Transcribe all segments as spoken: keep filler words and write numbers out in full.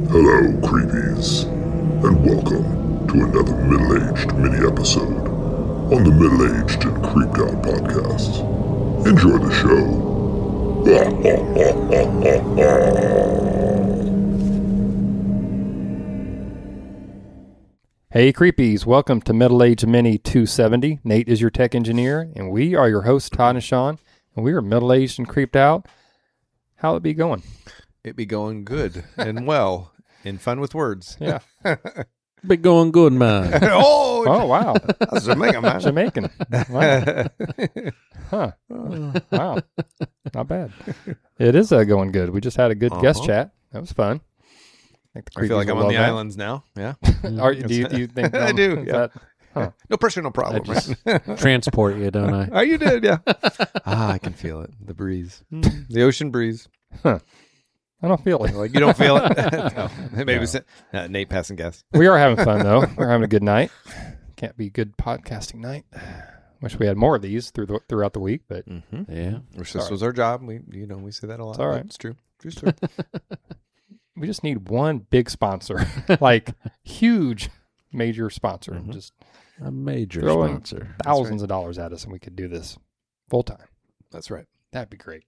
Hello, creepies, and welcome to another middle-aged mini-episode on the Middle-Aged and Creeped Out podcast. Enjoy the show. Hey creepies, welcome to Middle Age Mini two seventy. Nate is your tech engineer, and we are your hosts, Todd and Sean, and we are middle-aged and creeped out. How it be going? It be going good and well and fun with words. Yeah. Be going good, man. oh, Oh, wow. that's Jamaican, man. Jamaican. Wow. Huh. Wow. Not bad. It is uh, going good. We just had a good Uh-huh. guest chat. That was fun. I, think the I feel creepies like I'm will on the love that. islands now. Yeah. Are, do, you, do you think I um, do, is yeah. that- huh. No pressure, no problem. I just right? transport you, don't I? Oh, you did, yeah. ah, I can feel it. The breeze. The ocean breeze. I don't feel it. Like, you don't feel it? No. Maybe it's uh, Nate passing gas. We are having fun, though. We're having a good night. Can't be a good podcasting night. Wish we had more of these through the, throughout the week, but Mm-hmm. Yeah. Wish this Sorry. was our job. We, you know, we say that a lot. It's all right. but It's true. True story. we just need one big sponsor, like huge major sponsor, Mhm. just A major Throwing sponsor. thousands of dollars at us, and we could do this full time. That's right. That'd be great.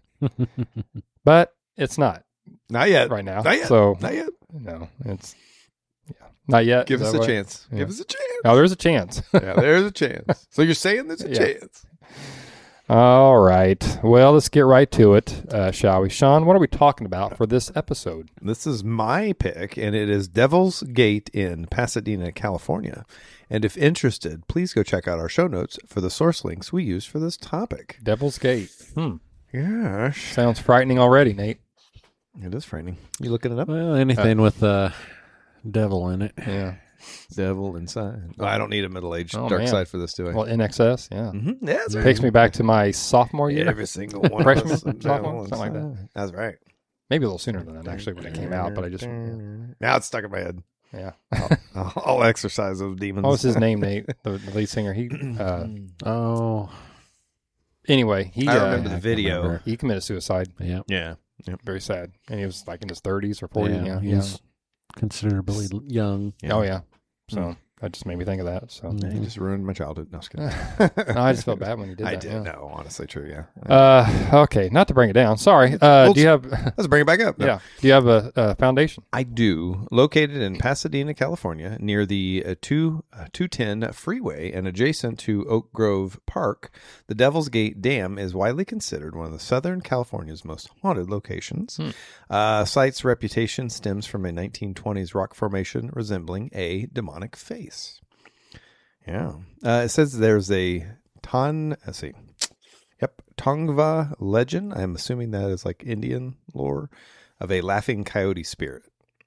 But it's not Not yet. right now. Not yet. So Not yet. no, it's yeah, not yet. Give Is us that a what- chance. Yeah. Give us a chance. Oh, there's a chance. Yeah, there's a chance. So you're saying there's a Yeah. chance. All right. Well, let's get right to it, uh, shall we? Sean, what are we talking about for this episode? This is my pick, and it is Devil's Gate in Pasadena, California. And if interested, please go check out our show notes for the source links we use for this topic. Devil's Gate. Hmm. Gosh. Sounds frightening already, Nate. It is frightening. You looking it up? Well, anything with uh, devil in it. Yeah. Devil inside. Oh, I don't need a middle-aged Oh, dark man. side for this, do I? Well, N X S, yeah. mm-hmm. Yeah, that's right. Takes me back to my sophomore year. Every single one Freshman, of us. sophomore, Devil something like that. inside. That's right. Maybe a little sooner than that, actually, when it came out, but I just, Now it's stuck in my head. yeah. I'll, I'll exercise those demons. What was his name, Nate? The, the lead singer. He, uh, Oh, anyway, he, I uh, remember the I can video. remember. he committed suicide. yeah. Yeah. Very sad. And he was like in his thirties or forties. Yeah. yeah, yeah. he's considerably l- young. Yeah. Oh, yeah. So that just made me think of that. So Yeah, he just ruined my childhood. No, I was kidding. no, I just felt bad when he did I that. did. yeah. No, honestly, true. Yeah. Uh, okay. Not to bring it down. Sorry. Uh, Well, do you have, Let's bring it back up. No. yeah. Do you have a, a foundation? I do. Located in Pasadena, California, near the uh, two, uh, two ten freeway and adjacent to Oak Grove Park, the Devil's Gate Dam is widely considered one of the Southern California's most haunted locations. Hmm. Uh, site's reputation stems from a nineteen twenties rock formation resembling a demonic face. Yeah. Uh, it says there's a ton, let's see. Yep. Tongva legend. I'm assuming that is like Indian lore of a laughing coyote spirit.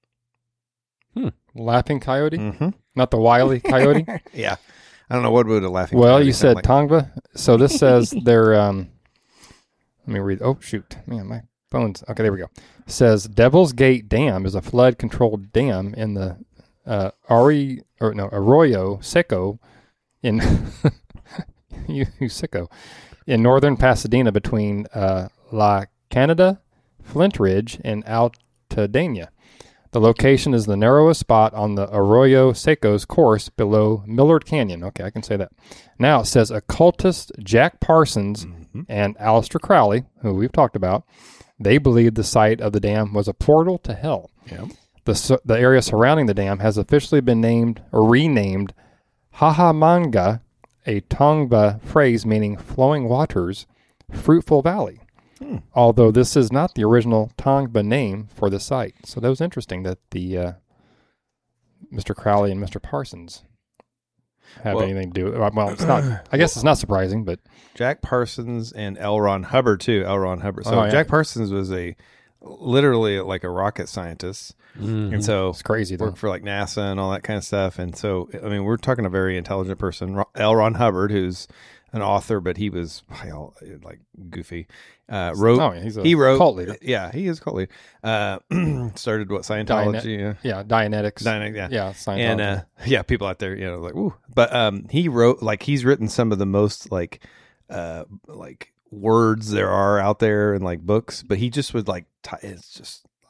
Laughing Coyote? Mm-hmm. Not the Wile E. Coyote? Yeah. I don't know what would a laughing Well, coyote you sound said like. Tongva. So this says they're, um, let me read. Oh, shoot. Man, my phone's, okay, there we go. It says Devil's Gate Dam is a flood controlled dam in the, uh, Ari, or no, Arroyo Seco in, you, you sicko, in northern Pasadena between, uh, La Canada, Flint Ridge, and Altadena. The location is the narrowest spot on the Arroyo Seco's course below Millard Canyon. Okay, I can say that. Now it says occultist Jack Parsons Mhm. and Aleister Crowley, who we've talked about, they believe the site of the dam was a portal to hell. Yeah. The su- the area surrounding the dam has officially been named or renamed Hahamanga, a Tongva phrase meaning flowing waters, fruitful valley. Hmm. Although this is not the original Tongva name for the site. So that was interesting that the uh, Mister Crowley and Mister Parsons have Well- anything to do with it. Well, it's not, I guess it's not surprising, but Jack Parsons and L. Ron Hubbard, too. L. Ron Hubbard. So Oh, yeah. Jack Parsons was a literally like a rocket scientist. Mhm. And so it's crazy though. worked for like NASA and all that kind of stuff. And so, I mean, we're talking a very intelligent person, Ro- L. Ron Hubbard, who's an author, but he was well, like goofy. Uh, wrote, Oh, yeah, he's a he wrote, cult leader. Yeah, he is a cult leader. Uh, started what Scientology? yeah, Yeah, Dianetics. Dianetics, yeah. Yeah, Scientology. and uh, yeah, people out there, you know, like, woo. But um, he wrote like he's written some of the most like, uh, like words there are out there in like books. But he just would like, t- it's just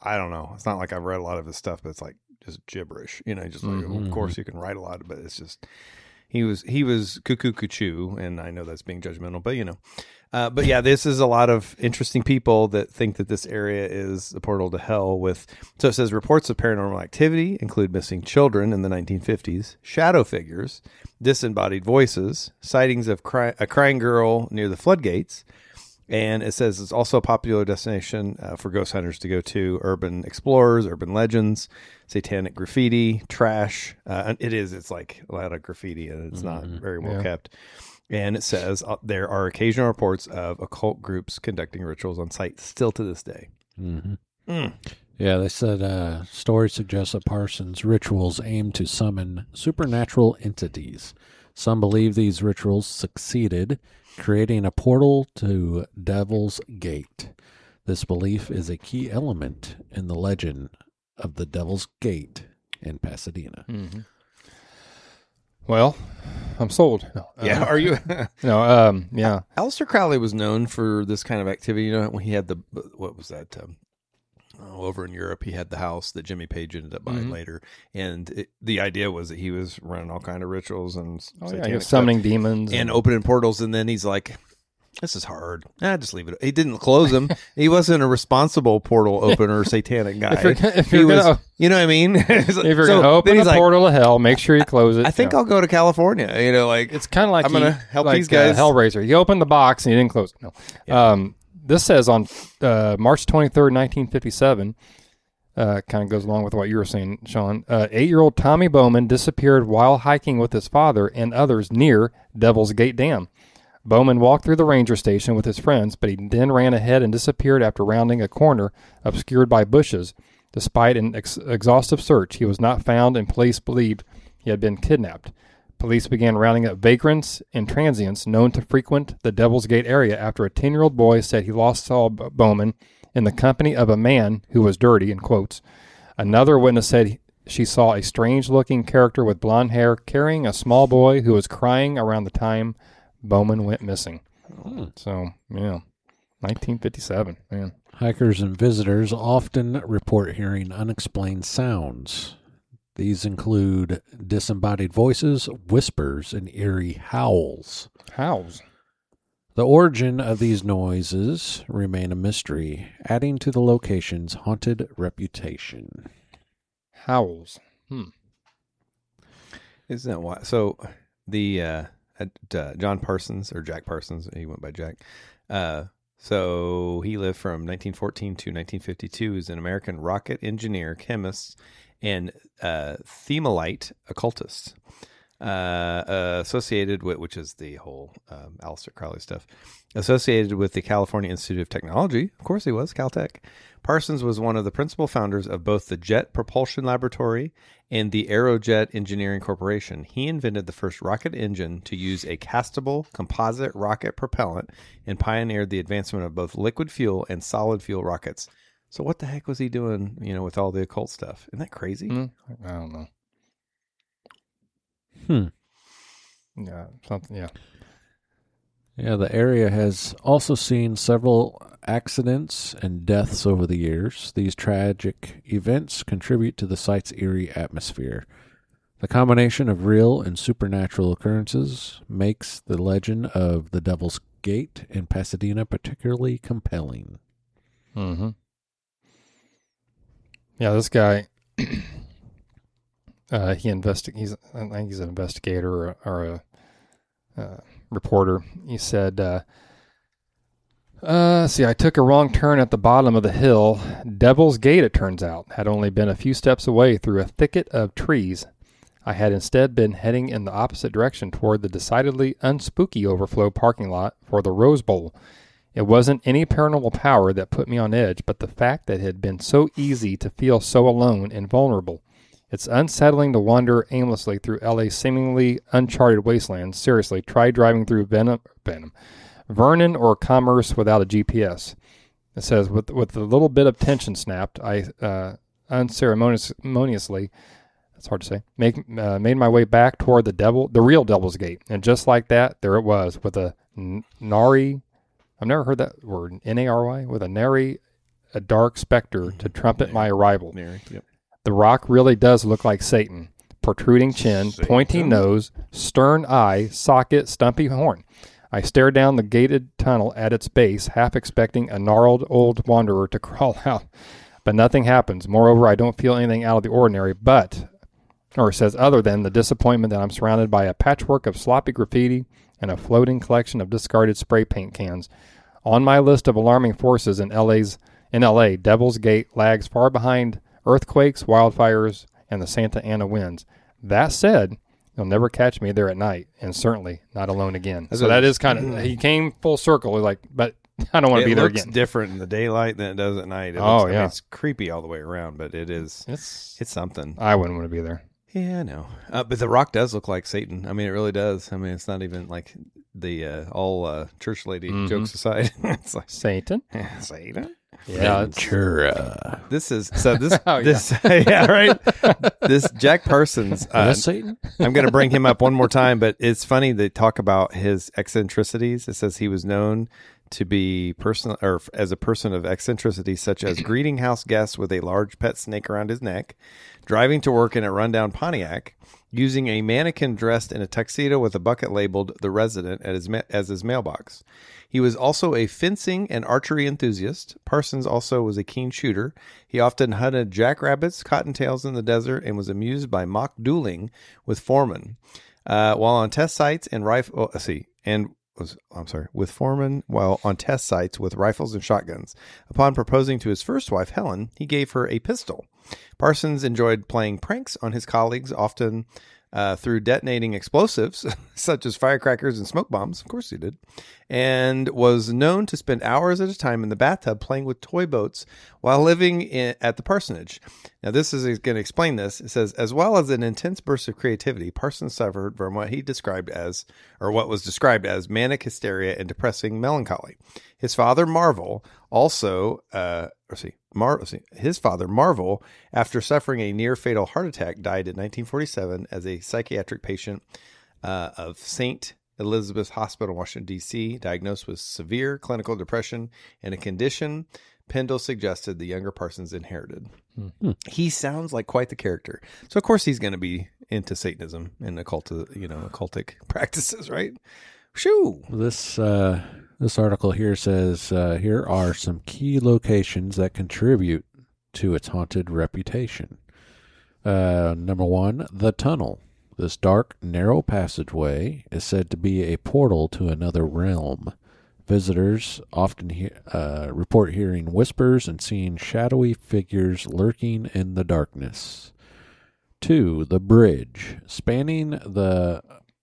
I don't know. It's not like I've read a lot of his stuff, but it's like just gibberish. You know, just like, Mhm. of course you can write a lot, but it's just, he was, he was cuckoo cuckoo. And I know that's being judgmental, but you know, uh, but yeah, this is a lot of interesting people that think that this area is a portal to hell with, so it says reports of paranormal activity include missing children in the nineteen fifties, shadow figures, disembodied voices, sightings of cry, a crying girl near the floodgates. And it says it's also a popular destination uh, for ghost hunters to go to, urban explorers, urban legends, satanic graffiti, trash. Uh, and it is, it's like a lot of graffiti and it's not very well Yeah. kept. And it says uh, there are occasional reports of occult groups conducting rituals on site still to this day. Mm-hmm. Mm. Yeah, they said uh, stories suggest that Parsons' rituals aim to summon supernatural entities. Some believe these rituals succeeded, creating a portal to Devil's Gate. This belief is a key element in the legend of the Devil's Gate in Pasadena. Mm-hmm. Well, I'm sold. No, Yeah, uh, are you? no, um, yeah. Aleister Crowley was known for this kind of activity. You know, when he had the, what was that? Um, oh, over in Europe, he had the house that Jimmy Page ended up buying Mhm. later. And it, the idea was that he was running all kind of rituals and Oh, yeah, satanic he was stuff summoning demons and opening portals. And then he's like, this is hard. Ah, just leave it. He didn't close them. He wasn't a responsible portal opener, satanic guy. If you're, if He you're was, gonna, you know what I mean? if you're So gonna open then a he's like, portal to hell, make sure you close it. I think Yeah. I'll go to California. You know, like It's kind of like I'm gonna he- help like, these guys. Uh, Hellraiser. You opened the box and you didn't close it. No. Yeah. Um, this says on uh, March twenty-third, nineteen fifty-seven. Uh, kind of goes along with what you were saying, Sean. Uh, eight-year-old Tommy Bowman disappeared while hiking with his father and others near Devil's Gate Dam. Bowman walked through the ranger station with his friends, but he then ran ahead and disappeared after rounding a corner obscured by bushes. Despite an ex- exhaustive search, he was not found, and police believed he had been kidnapped. Police began rounding up vagrants and transients known to frequent the Devil's Gate area after a ten-year-old boy said he last saw B- Bowman in the company of a man who was dirty, in quotes. Another witness said she saw a strange-looking character with blonde hair carrying a small boy who was crying around the time Bowman went missing. Hmm. So, yeah, nineteen fifty-seven, man. Hikers and visitors often report hearing unexplained sounds. These include disembodied voices, whispers, and eerie howls. Howls. The origin of these noises remain a mystery, adding to the location's haunted reputation. Howls. Hmm. Isn't that why? So the uh, uh, John Parsons or Jack Parsons, he went by Jack. Uh, so he lived from nineteen fourteen to nineteen fifty-two. He's an American rocket engineer, chemist, and uh, themalite occultist. Uh, uh, associated with, which is the whole um, Aleister Crowley stuff, associated with the California Institute of Technology. Of course he was, Caltech. Parsons was one of the principal founders of both the Jet Propulsion Laboratory and the Aerojet Engineering Corporation. He invented the first rocket engine to use a castable composite rocket propellant and pioneered the advancement of both liquid fuel and solid fuel rockets. So what the heck was he doing, you know, with all the occult stuff? Isn't that crazy? Hmm. I don't know. Hmm. Yeah, something, yeah. Yeah, the area has also seen several accidents and deaths over the years. These tragic events contribute to the site's eerie atmosphere. The combination of real and supernatural occurrences makes the legend of the Devil's Gate in Pasadena particularly compelling. Mm-hmm. Yeah, this guy, uh, he investi- He's, I think he's an investigator or, or a uh, reporter. He said, uh, uh, see, I took a wrong turn at the bottom of the hill. Devil's Gate, it turns out, had only been a few steps away through a thicket of trees. I had instead been heading in the opposite direction toward the decidedly unspooky overflow parking lot for the Rose Bowl. It wasn't any paranormal power that put me on edge, but the fact that it had been so easy to feel so alone and vulnerable. It's unsettling to wander aimlessly through L A's seemingly uncharted wastelands. Seriously, try driving through Venom, Venom, Vernon or Commerce without a G P S. It says, with with a little bit of tension snapped, I uh, unceremoniously, that's hard to say, make, uh, made my way back toward the devil, the real Devil's Gate. And just like that, there it was, with a n- nary, I've never heard that word, N A R Y, with a nary a dark specter to trumpet my arrival. Mary, yep. The rock really does look like Satan. Protruding chin, Satan. pointing nose, stern eye, socket, stumpy horn. I stare down the gated tunnel at its base, half expecting a gnarled old wanderer to crawl out. But nothing happens. Moreover, I don't feel anything out of the ordinary, but, or it says other than the disappointment that I'm surrounded by a patchwork of sloppy graffiti and a floating collection of discarded spray paint cans. On my list of alarming forces in L A's in L A, Devil's Gate lags far behind earthquakes, wildfires, and the Santa Ana winds. That said, you'll never catch me there at night, and certainly not alone again. That's so what that it- is kind of, he came full circle, like, but I don't want to be It there looks again. different in the daylight than it does at night. It Oh, looks, I mean, yeah. it's creepy all the way around, but it is. It's, It's something. I wouldn't want to be there. Yeah, I know. Uh, but the rock does look like Satan. I mean, it really does. I mean, it's not even like the uh, all uh, church lady Mhm. jokes aside. It's like Satan? Satan. Yeah. It's, Ventura. This is so. This Oh, yeah. this yeah right. This Jack Parsons. Is Uh, that Satan? I'm going to bring him up one more time, but it's funny they talk about his eccentricities. It says he was known to be personal or as a person of eccentricity, such as greeting house guests with a large pet snake around his neck, driving to work in a rundown Pontiac, using a mannequin dressed in a tuxedo with a bucket labeled "The Resident" as his, ma- as his mailbox. He was also a fencing and archery enthusiast. Parsons also was a keen shooter. He often hunted jackrabbits, cottontails in the desert, and was amused by mock dueling with foremen. Uh, while on test sites and rifle, oh, let's see, and was I'm sorry, with foremen while on test sites with rifles and shotguns. Upon proposing to his first wife, Helen, he gave her a pistol. Parsons enjoyed playing pranks on his colleagues, often uh, through detonating explosives such as firecrackers and smoke bombs. Of course he did. And was known to spend hours at a time in the bathtub playing with toy boats while living in, at the parsonage. Now, this is going to explain this. It says, as well as an intense burst of creativity, Parsons suffered from what he described as, or what was described as manic hysteria and depressing melancholy. His father, Marvel, also, uh, let's see, Mar- let's see, his father, Marvel, after suffering a near fatal heart attack, died in nineteen forty-seven as a psychiatric patient uh, of Saint Elizabeth Hospital, Washington, D C, diagnosed with severe clinical depression and a condition Pendle suggested the younger Parsons inherited. Hmm. He sounds like quite the character. So, of course, he's going to be into Satanism and occult, you know, occultic practices, right? Shoo! This uh, this article here says uh, here are some key locations that contribute to its haunted reputation. Uh, number one, the tunnel. This dark, narrow passageway is said to be a portal to another realm. Visitors often he- uh, report hearing whispers and seeing shadowy figures lurking in the darkness. Two, the bridge. Spanning the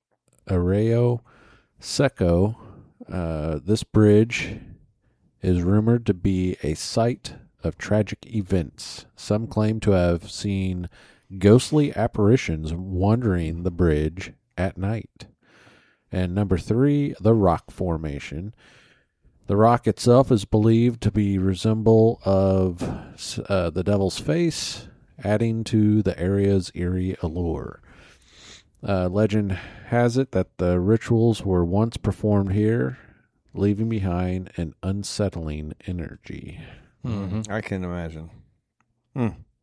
Arroyo Seco, uh, this bridge is rumored to be a site of tragic events. Some claim to have seen ghostly apparitions wandering the bridge at night. And number three, the rock formation. The rock itself is believed to be resemble of uh, the devil's face, adding to the area's eerie allure. Uh, legend has it that the rituals were once performed here, leaving behind an unsettling energy. Mm-hmm. I can imagine. Hmm.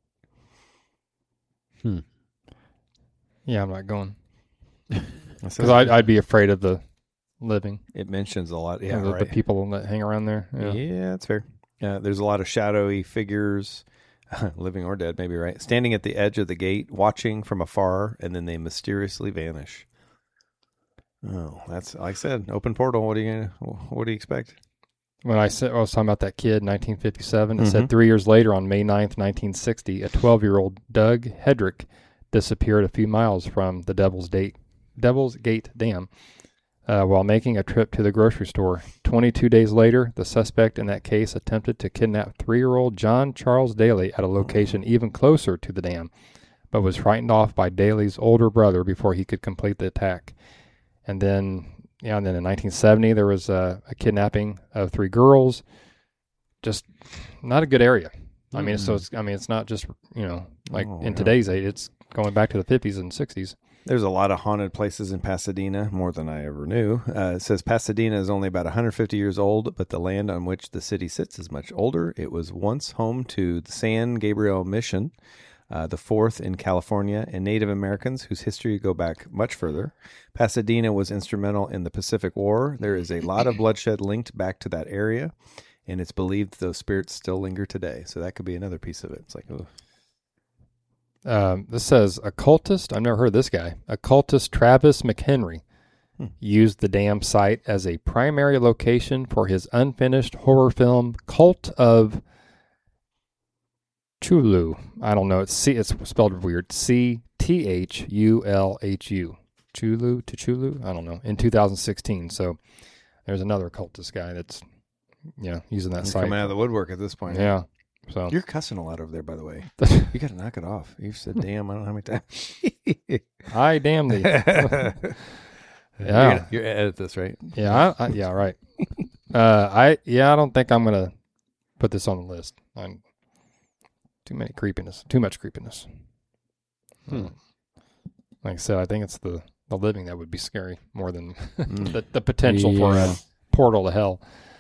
Hmm. Yeah, I'm not going. That Because sounds I'd, good. I'd be afraid of the living. It mentions a lot. Yeah, the, right. the people that hang around there. Yeah, Yeah. that's fair. Uh, there's a lot of shadowy figures, living or dead, maybe, right? Standing at the edge of the gate, watching from afar, and then they mysteriously vanish. Oh, that's like I said, open portal. What do you gonna, what do you expect? When I, said, I was talking about that kid, nineteen fifty-seven, it Mhm. said three years later, on May ninth, nineteen sixty, a twelve-year-old Doug Hedrick disappeared a few miles from the Devil's, Date, Devil's Gate Dam uh, while making a trip to the grocery store. twenty-two days later, the suspect in that case attempted to kidnap three-year-old John Charles Daly at a location even closer to the dam, but was frightened off by Daly's older brother before he could complete the attack. And then, yeah, and then in nineteen seventy, there was a, a kidnapping of three girls. Just not a good area. I mean, so it's, I mean, it's not just, you know, like Oh, in yeah. today's age, it's going back to the fifties and sixties. There's a lot of haunted places in Pasadena, more than I ever knew. Uh, it says Pasadena is only about one hundred fifty years old, but the land on which the city sits is much older. It was once home to the San Gabriel Mission, uh, the fourth in California, and Native Americans whose history go back much further. Pasadena was instrumental in the Pacific War. There is a lot of bloodshed linked back to that area, and it's believed those spirits still linger today. So that could be another piece of it. It's like, ugh. Um, this says occultist. I've never heard of this guy. Occultist Travis McHenry Hmm. used the dam site as a primary location for his unfinished horror film Cult of Chulu. I don't know. It's C. It's spelled weird. C T H U L H U. Chulu to Chulu. I don't know. In two thousand sixteen. So there's another occultist guy that's yeah using that You're site. coming out of the woodwork at this point. Yeah. So You're cussing a lot over there, by the way. You got to knock it off. You've said damn, I don't know how many times. I damn thee. yeah. Yeah. You're gonna, you're gonna edit this, right? Yeah, I, I, yeah, right. Uh, I yeah, I don't think I'm gonna put this on the list. I'm too many creepiness, too much creepiness. Hmm. Like I said, I think it's the, the living that would be scary more than Mm. the, the potential for Yeah. a portal to hell.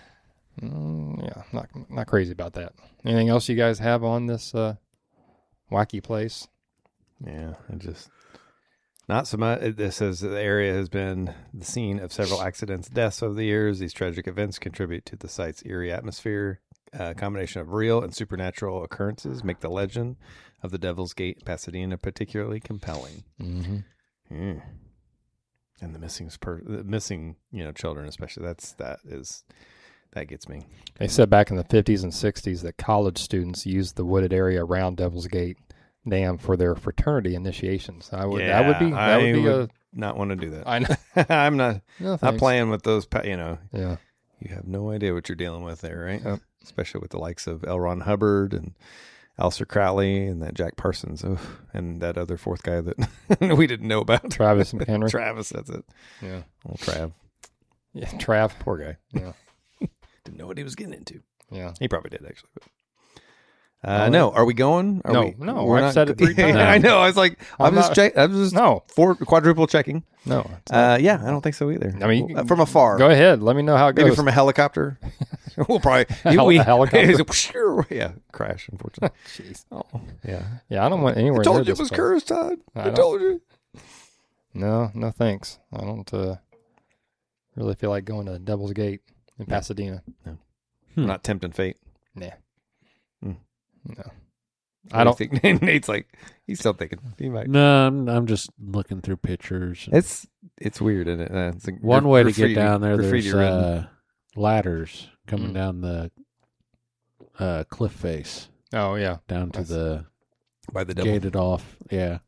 Mm, yeah, not not crazy about that. Anything else you guys have on this uh, wacky place? Yeah, I just not so much. It says that the area has been the scene of several accidents, deaths over the years. These tragic events contribute to the site's eerie atmosphere. A combination of real and supernatural occurrences make the legend of the Devil's Gate, Pasadena, particularly compelling. Mm-hmm. Mm. And the missing, per- the missing, you know, children, especially. That's that is that gets me. They said back in the fifties and sixties that college students used the wooded area around Devil's Gate Dam for their fraternity initiations. I would that would be that I would be would a not want to do that. I know. I'm not No, not thanks. playing with those. pa- You know, Yeah. you have no idea what you're dealing with there, right? Yep. Especially with the likes of L. Ron Hubbard and Aleister Crowley and that Jack Parsons, oof, and that other fourth guy that we didn't know about. Travis McHenry. Travis, that's it. Yeah. Old Trav. Yeah. Trav. Poor guy. Yeah. Didn't know what he was getting into. Yeah. He probably did, actually. But. Uh, Oh, no, are we going? Are No, we, no, we're I've not said it go- three times. I know. I was like, I'm, I'm just not- check. I'm just No. four quadruple checking. No. it's not. Uh, yeah, I don't think so either. I mean, you Uh, can- from afar. Go ahead. Let me know how it Maybe goes. from a helicopter. We'll probably A hel- we, a helicopter? yeah, crash. Unfortunately. Jeez. Oh, yeah. Yeah, I don't want anywhere I told near you it this was place. cursed, Todd. I I, don't- told you. No, no thanks. I don't uh, really feel like going to Devil's Gate in Pasadena. I'm not tempting fate. Nah. Hmm. No. What I don't do you think. Nate's like he's still thinking he might. No, I'm, I'm just looking through pictures. It's it's weird, isn't it? Uh, it's like One gra- way to graffiti- get down there, graffiti there's written. uh, ladders coming Mm. down the uh, cliff face Oh, yeah. down to That's- the by the devil. gated off. Yeah.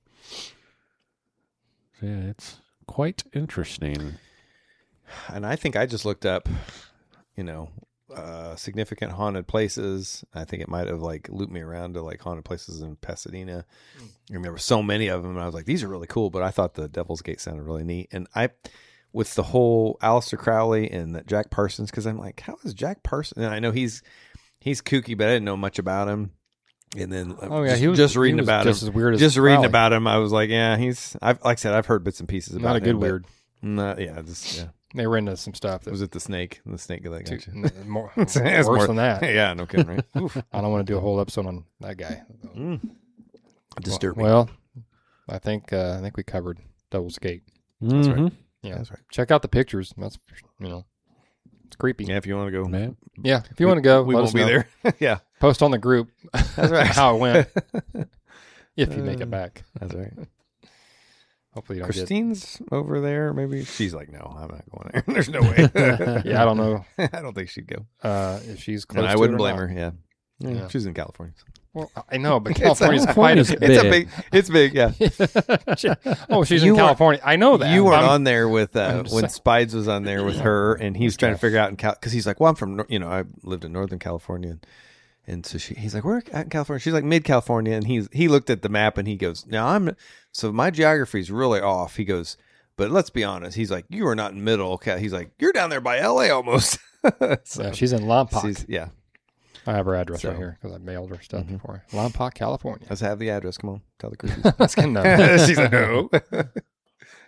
So, yeah, it's quite interesting. And I think I just looked up, you know, uh, significant haunted places. I think it might have like looped me around to like haunted places in Pasadena. I remember so many of them, and I was like, these are really cool. But I thought the Devil's Gate sounded really neat. And I, with the whole Aleister Crowley and that Jack Parsons, because I'm like, how is Jack Parsons? And I know he's he's kooky, but I didn't know much about him. And then Oh, yeah. just, He was just he reading was about just him, as weird as just reading Crowley. about him, I was like, yeah, he's. I've like I said, I've heard bits and pieces about Not a good him, but weird. Not, yeah, just yeah. They were into some stuff that Was it the snake? The snake that got too, you? n- more, It's worse more- than that. Yeah, no kidding, right? Oof, I don't want to do a whole episode on that guy. Mm. Disturbing. Well, I think uh, I think we covered Devil's Gate. That's right. Mhm. Yeah, That's right. check out the pictures. That's you know, it's creepy. Yeah, if you want to go, Man. Yeah, if you want to go, we let won't us be know. there. Yeah, Post on the group. That's right. How it went. If you make Uh, it back. that's right. Hopefully you don't Christine's over there. Maybe she's like, no, I'm not going there. There's no way. get. Yeah, I don't know I don't think she'd go. uh, if she's close. And I to wouldn't it or blame not. her. Yeah. Yeah, Yeah. she's in California. Well, I know, but It's a- California's quite as. California's It's a big. big. It's big. Yeah. She- oh, she's You in were- California. I know that. You weren't I'm- on there with uh, I'm just when saying. Spides was on there with her, and he's trying to figure out in Cal because he's like, well, I'm from Nor- you know I lived in Northern California, and, and so she he's like, where out in California? She's like mid California, and he's he looked at the map and he goes, now I'm so my geography's really off. He goes, but let's be honest. He's like, you are not in middle. Cal-" He's like, you're down there by L A almost. So Yeah, she's in Lompoc. she's- yeah. I have her address So- right here because I mailed her stuff Mhm. before. Lompoc, California. Let's have the address. Come on, tell the crew. No. She's like, no.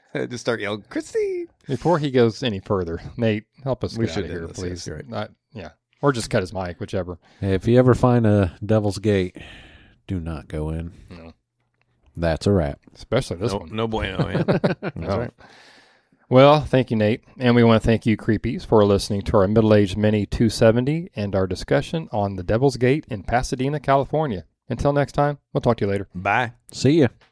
Just start yelling, Christy. Before he goes any further, Nate, help us We get out should of end here, this, please. yes, you're right. Not, yeah. Or just cut his mic, whichever. Hey, if you ever find a Devil's Gate, do not go in. No. That's a wrap. Especially this no, one. no bueno, man. That's No. right. Well, thank you, Nate. And we want to thank you, Creepies, for listening to our Middle-Aged Mini two seventy and our discussion on the Devil's Gate in Pasadena, California. Until next time, we'll talk to you later. Bye. See ya.